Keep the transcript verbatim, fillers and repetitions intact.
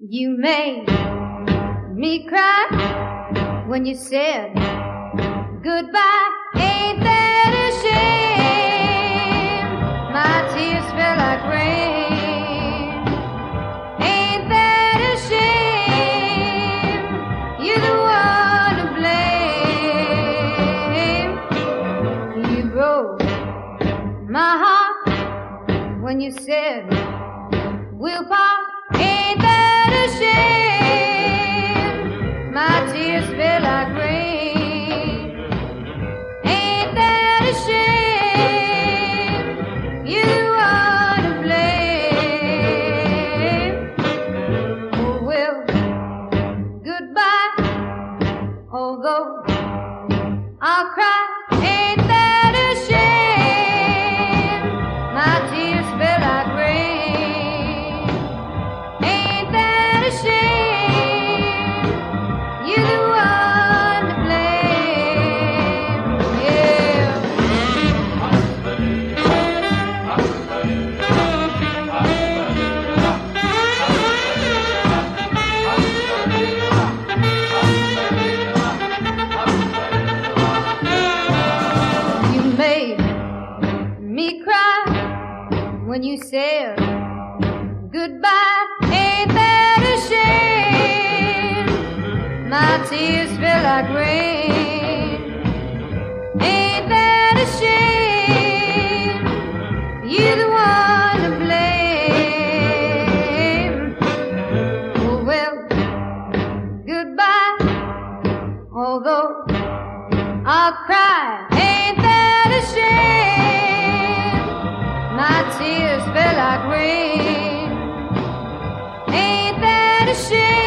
You made me cry when you said goodbye. Ain't that a shame? My tears fell like rain. Ain't that a shame? You're the one to blame. You broke my heart when you said we'll part. Ain't that a shame? My tears fell like rain. Ain't that a shame? You are to blame. Oh well, goodbye. Although I'll cry. Ain't that a shame? My tears fell like rain. Me cry when you said goodbye. Ain't that a shame? My tears fell like rain. Ain't that a shame? You're the one to blame. Oh well, goodbye. Although I'll cry. Ain't that a shame? My tears fell like rain. Ain't that a shame?